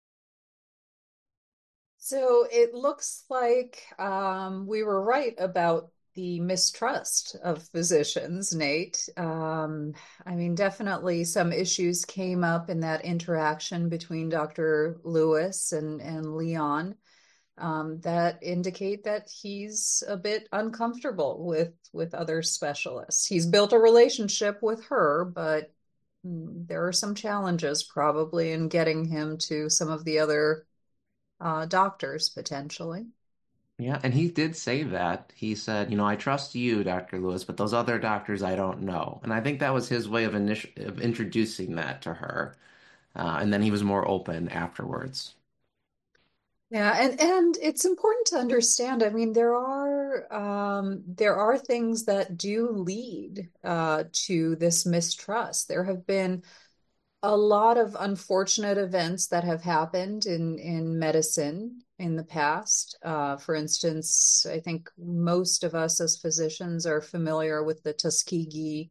So it looks like we were right about the mistrust of physicians, Nate. I mean, definitely some issues came up in that interaction between Dr. Lewis and Leon that indicate that he's a bit uncomfortable with other specialists. He's built a relationship with her, but there are some challenges probably in getting him to some of the other doctors potentially. Yeah, and he did say that. He said, I trust you, Dr. Lewis, but those other doctors I don't know. And I think that was his way of introducing that to her. And then he was more open afterwards. Yeah, and it's important to understand. I mean, there are things that do lead to this mistrust. There have been a lot of unfortunate events that have happened in medicine in the past. For instance, I think most of us as physicians are familiar with the Tuskegee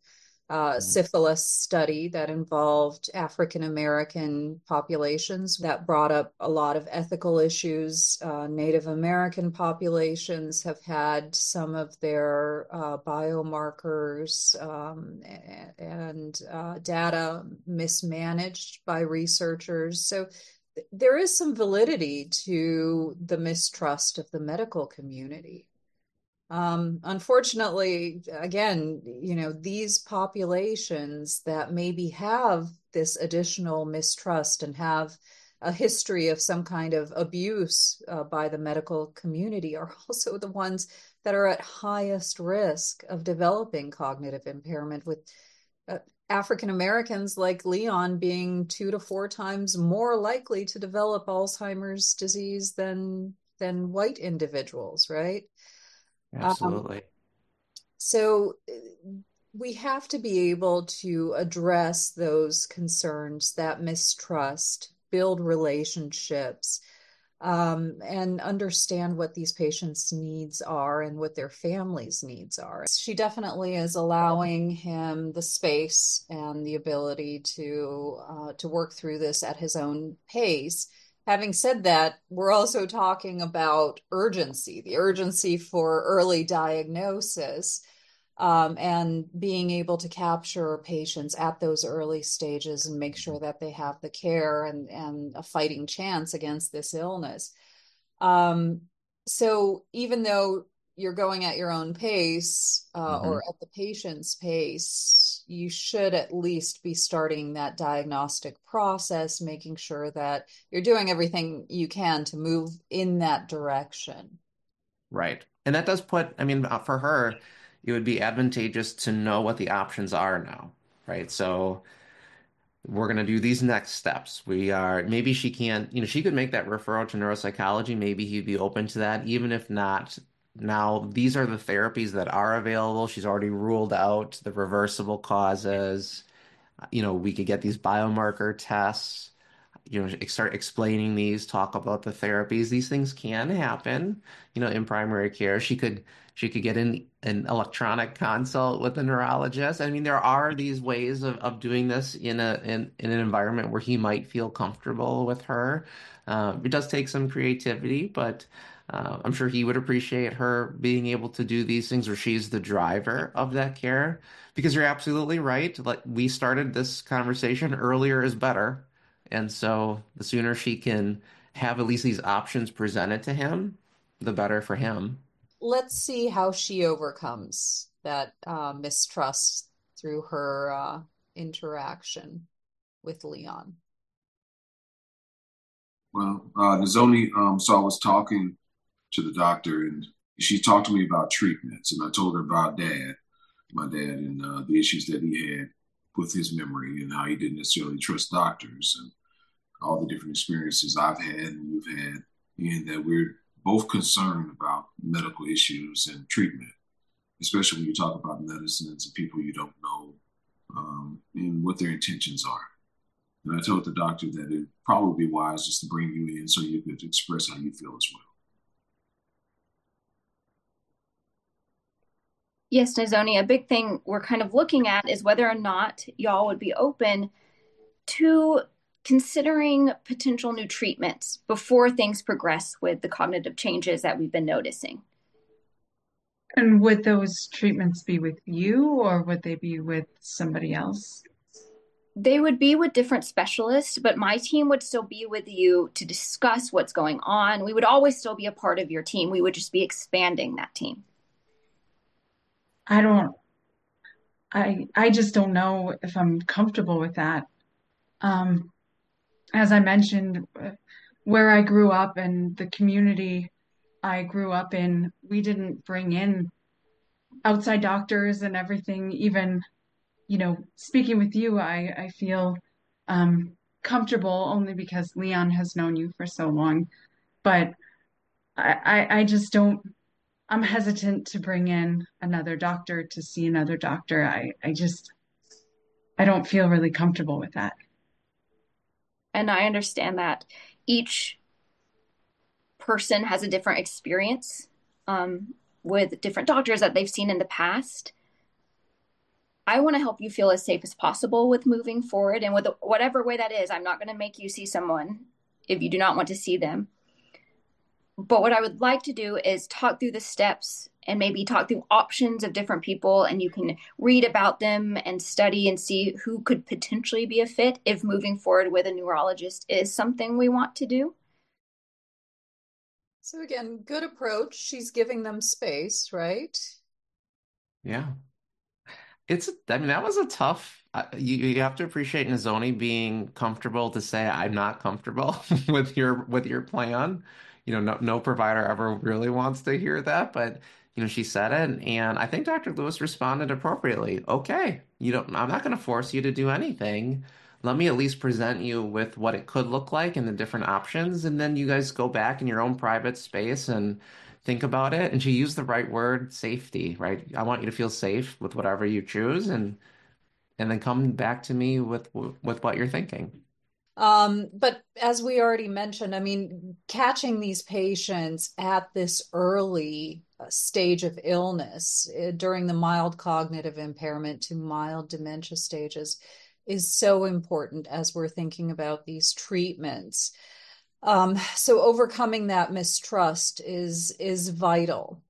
syphilis study that involved African American populations that brought up a lot of ethical issues. Native American populations have had some of their biomarkers and data mismanaged by researchers. So there is some validity to the mistrust of the medical community. Unfortunately, again, these populations that maybe have this additional mistrust and have a history of some kind of abuse by the medical community are also the ones that are at highest risk of developing cognitive impairment, with African Americans like Leon being 2 to 4 times more likely to develop Alzheimer's disease than white individuals, right? Absolutely. So we have to be able to address those concerns, that mistrust, build relationships, and understand what these patients' needs are and what their families' needs are. She definitely is allowing him the space and the ability to work through this at his own pace. Having said that, we're also talking about urgency, the urgency for early diagnosis, and being able to capture patients at those early stages and make sure that they have the care and a fighting chance against this illness. So even though you're going at your own pace, or at the patient's pace, you should at least be starting that diagnostic process, making sure that you're doing everything you can to move in that direction. Right. And that does put, I mean, for her, it would be advantageous to know what the options are now, right? So we're going to do these next steps. Maybe she can't, she could make that referral to neuropsychology. Maybe he'd be open to that, even if not. Now, these are the therapies that are available. She's already ruled out the reversible causes. We could get these biomarker tests, start explaining these, talk about the therapies. These things can happen, in primary care. She could get an electronic consult with a neurologist. I mean, there are these ways of doing this in an environment where he might feel comfortable with her. It does take some creativity, but I'm sure he would appreciate her being able to do these things, where she's the driver of that care. Because you're absolutely right. Like, we started this conversation, earlier is better. And so the sooner she can have at least these options presented to him, the better for him. Let's see how she overcomes that mistrust through her interaction with Leon. Well, Nozomi, so I was talking to the doctor, and she talked to me about treatments, and I told her about my dad, and the issues that he had with his memory, and how he didn't necessarily trust doctors, and all the different experiences I've had and you've had, and that we're both concerned about medical issues and treatment, especially when you talk about medicines and people you don't know, and what their intentions are. And I told the doctor that it'd probably be wise just to bring you in so you could express how you feel as well. Yes, Nozomi, a big thing we're kind of looking at is whether or not y'all would be open to considering potential new treatments before things progress with the cognitive changes that we've been noticing. And would those treatments be with you, or would they be with somebody else? They would be with different specialists, but my team would still be with you to discuss what's going on. We would always still be a part of your team. We would just be expanding that team. I just don't know if I'm comfortable with that. As I mentioned, where I grew up and the community I grew up in, we didn't bring in outside doctors and everything. Even, speaking with you, I feel comfortable only because Leon has known you for so long. But I just don't, I'm hesitant to bring in another doctor to see another doctor. I don't feel really comfortable with that. And I understand that each person has a different experience with different doctors that they've seen in the past. I want to help you feel as safe as possible with moving forward. And with whatever way that is, I'm not going to make you see someone if you do not want to see them. But what I would like to do is talk through the steps and maybe talk through options of different people, and you can read about them and study and see who could potentially be a fit if moving forward with a neurologist is something we want to do. So again, good approach. She's giving them space, right? Yeah. I mean, that was a tough, you have to appreciate Nozomi being comfortable to say, I'm not comfortable with your plan. No provider ever really wants to hear that, but she said it, and I think Dr. Lewis responded appropriately. Okay, I'm not going to force you to do anything. Let me at least present you with what it could look like and the different options, and then you guys go back in your own private space and think about it. And she used the right word, safety, right? I want you to feel safe with whatever you choose, and then come back to me with what you're thinking. But as we already mentioned, I mean, catching these patients at this early stage of illness during the mild cognitive impairment to mild dementia stages is so important as we're thinking about these treatments. So overcoming that mistrust is vital.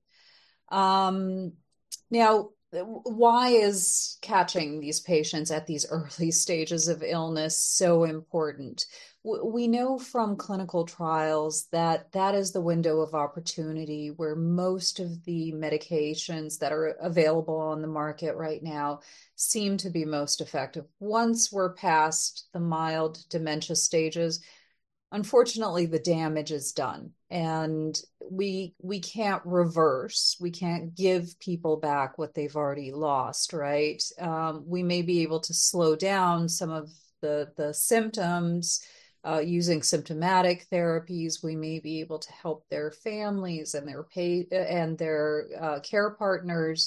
Now, why is catching these patients at these early stages of illness so important? We know from clinical trials that that is the window of opportunity where most of the medications that are available on the market right now seem to be most effective. Once we're past the mild dementia stages, unfortunately the damage is done, and we can't reverse, we can't give people back what they've already lost, right? We may be able to slow down some of the symptoms using symptomatic therapies. We may be able to help their families and their care partners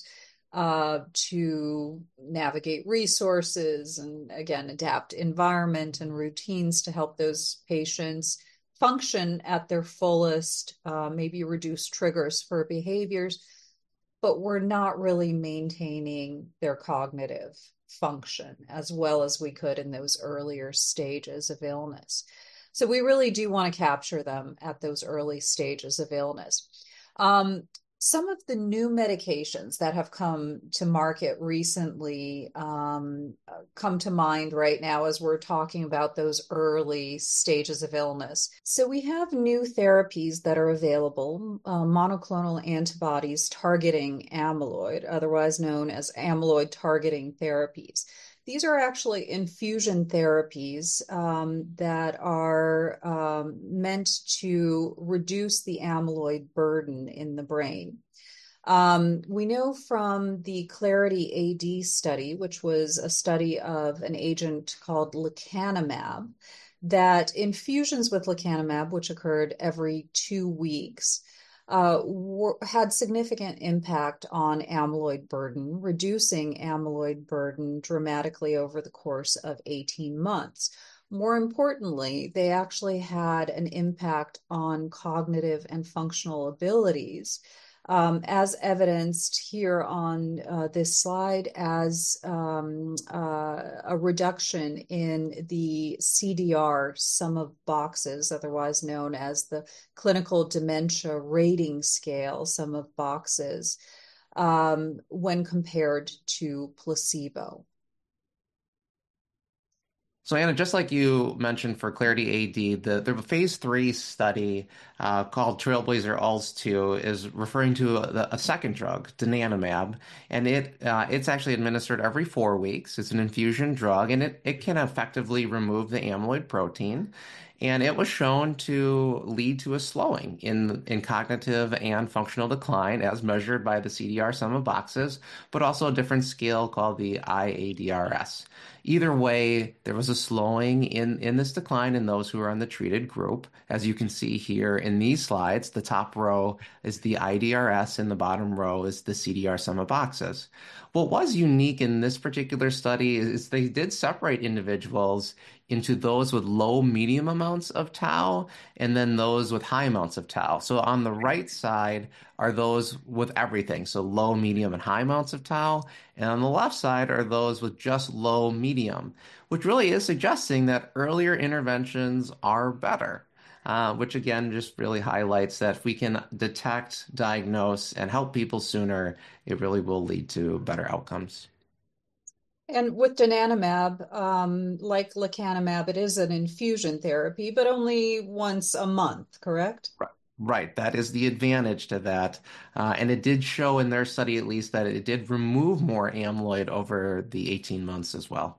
to navigate resources and, again, adapt environment and routines to help those patients function at their fullest, maybe reduce triggers for behaviors, but we're not really maintaining their cognitive function as well as we could in those earlier stages of illness. So we really do want to capture them at those early stages of illness. Some of the new medications that have come to market recently come to mind right now as we're talking about those early stages of illness. So we have new therapies that are available, monoclonal antibodies targeting amyloid, otherwise known as amyloid targeting therapies. These are actually infusion therapies that are meant to reduce the amyloid burden in the brain. We know from the Clarity AD study, which was a study of an agent called lecanemab, that infusions with lecanemab, which occurred every 2 weeks, had significant impact on amyloid burden, reducing amyloid burden dramatically over the course of 18 months. More importantly, they actually had an impact on cognitive and functional abilities, as evidenced here on this slide as a reduction in the CDR sum of boxes, otherwise known as the Clinical Dementia Rating Scale sum of boxes, when compared to placebo. So Anna, just like you mentioned for Clarity AD, the phase 3 study called Trailblazer-ALZ 2 is referring to a second drug, donanemab, and it's actually administered every 4 weeks. It's an infusion drug, and it can effectively remove the amyloid protein. And it was shown to lead to a slowing in cognitive and functional decline as measured by the CDR sum of boxes, but also a different scale called the IADRS. Either way, there was a slowing in this decline in those who are on the treated group. As you can see here in these slides, the top row is the IDRS and the bottom row is the CDR sum of boxes. What was unique in this particular study is they did separate individuals into those with low, medium amounts of tau, and then those with high amounts of tau. So on the right side are those with everything, so low, medium, and high amounts of tau. And on the left side are those with just low, medium, which really is suggesting that earlier interventions are better. Which again just really highlights that if we can detect, diagnose, and help people sooner, it really will lead to better outcomes. And with donanemab, like lecanemab, it is an infusion therapy, but only once a month, correct? Right. Right. That is the advantage to that. And it did show in their study, at least, that it did remove more amyloid over the 18 months as well.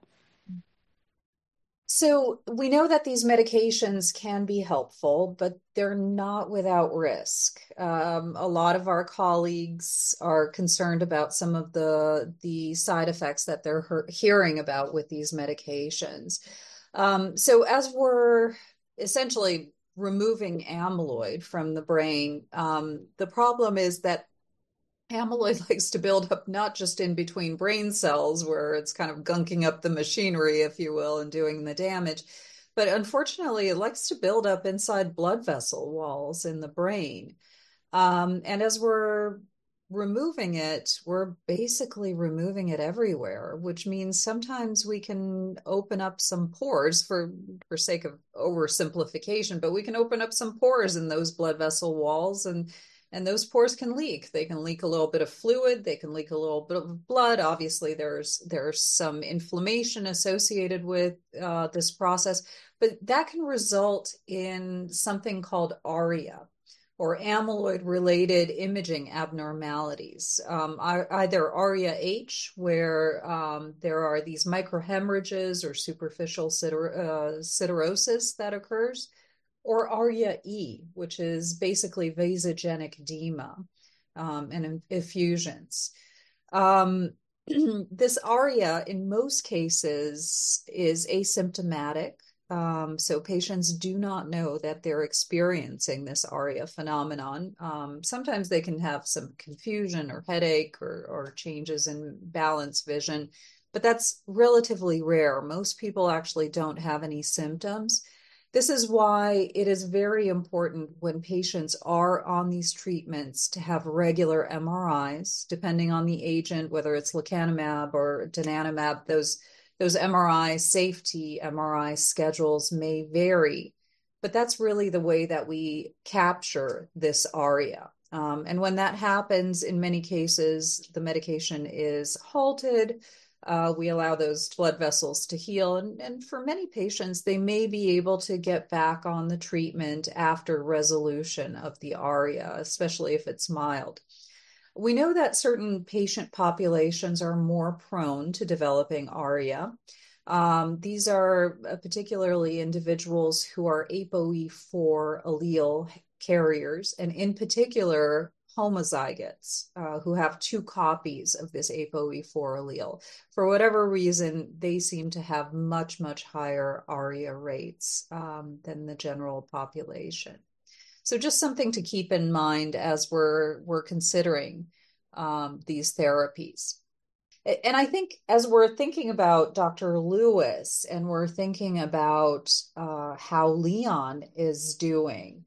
So we know that these medications can be helpful, but they're not without risk. A lot of our colleagues are concerned about some of the side effects that they're hearing about with these medications. So as we're essentially removing amyloid from the brain, the problem is that amyloid likes to build up not just in between brain cells where it's kind of gunking up the machinery, if you will, and doing the damage, but unfortunately, it likes to build up inside blood vessel walls in the brain. And as we're removing it, we're basically removing it everywhere, which means sometimes we can open up some pores for sake of oversimplification, but we can open up some pores in those blood vessel walls, and those pores can leak. They can leak a little bit of fluid. They can leak a little bit of blood. Obviously, there's some inflammation associated with this process, but that can result in something called ARIA, or amyloid-related imaging abnormalities. Either ARIA-H, where there are these microhemorrhages or superficial siderosis that occurs, or ARIA-E, which is basically vasogenic edema and effusions. This ARIA, in most cases, is asymptomatic. So patients do not know that they're experiencing this ARIA phenomenon. Sometimes they can have some confusion or headache or changes in balance vision, but that's relatively rare. Most people actually don't have any symptoms. This is why it is very important when patients are on these treatments to have regular MRIs, depending on the agent, whether it's lecanemab or donanemab. Those MRI safety MRI schedules may vary, but that's really the way that we capture this ARIA. And when that happens, in many cases, the medication is halted. We allow those blood vessels to heal. And for many patients, they may be able to get back on the treatment after resolution of the ARIA, especially if it's mild. We know that certain patient populations are more prone to developing ARIA. These are particularly individuals who are ApoE4 allele carriers, and in particular, homozygotes who have two copies of this ApoE4 allele. For whatever reason, they seem to have much, much higher ARIA rates than the general population. So just something to keep in mind as we're considering these therapies. And I think as we're thinking about Dr. Lewis and we're thinking about how Leon is doing,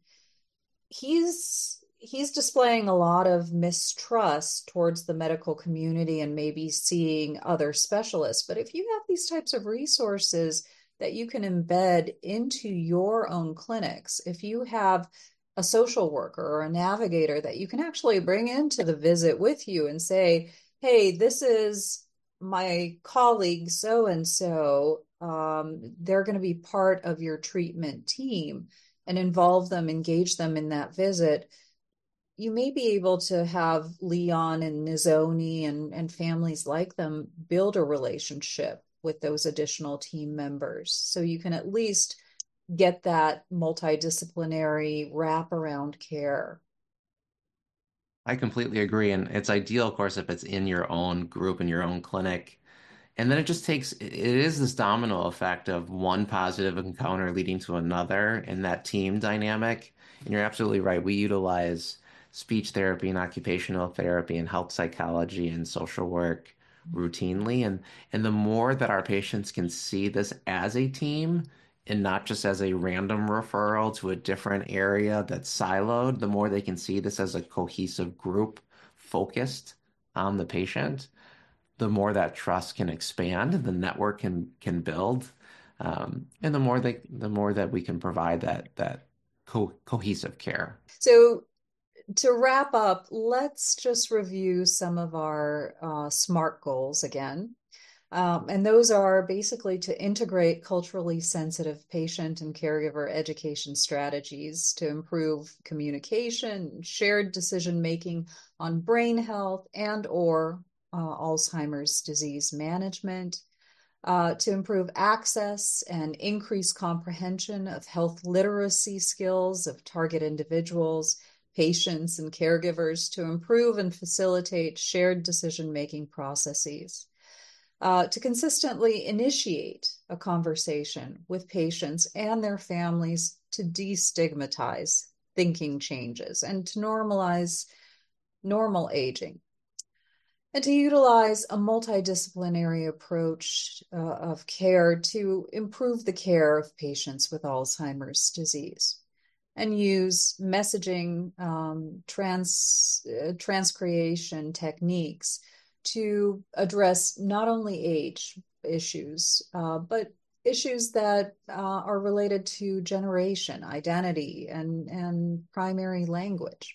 he's displaying a lot of mistrust towards the medical community and maybe seeing other specialists. But if you have these types of resources that you can embed into your own clinics, if you have a social worker or a navigator that you can actually bring into the visit with you and say, hey, this is my colleague so-and-so, they're going to be part of your treatment team, and involve them, engage them in that visit, you may be able to have Leon and Nizoni and families like them build a relationship with those additional team members. So you can at least get that multidisciplinary wraparound care. I completely agree. And it's ideal, of course, if it's in your own group, in your own clinic. And then it is this domino effect of one positive encounter leading to another in that team dynamic. And you're absolutely right. We utilize speech therapy and occupational therapy and health psychology and social work routinely. And the more that our patients can see this as a team and not just as a random referral to a different area that's siloed, the more they can see this as a cohesive group focused on the patient, the more that trust can expand, the network can build, and the more that we can provide that cohesive care. So to wrap up, let's just review some of our SMART goals again. And those are basically to integrate culturally sensitive patient and caregiver education strategies to improve communication, shared decision-making on brain health and or Alzheimer's disease management, to improve access and increase comprehension of health literacy skills of target individuals, patients, and caregivers to improve and facilitate shared decision-making processes. To consistently initiate a conversation with patients and their families to destigmatize thinking changes and to normalize normal aging, and to utilize a multidisciplinary approach of care to improve the care of patients with Alzheimer's disease, and use messaging transcreation techniques to address not only age issues, but issues that are related to generation, identity, and primary language.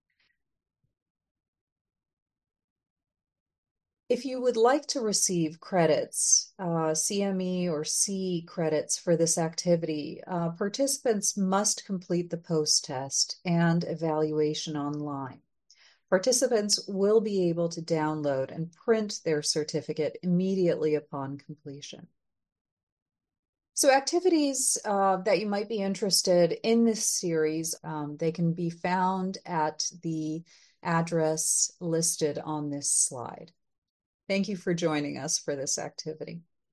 If you would like to receive credits, CME or C credits for this activity, participants must complete the post-test and evaluation online. Participants will be able to download and print their certificate immediately upon completion. So activities that you might be interested in this series, they can be found at the address listed on this slide. Thank you for joining us for this activity.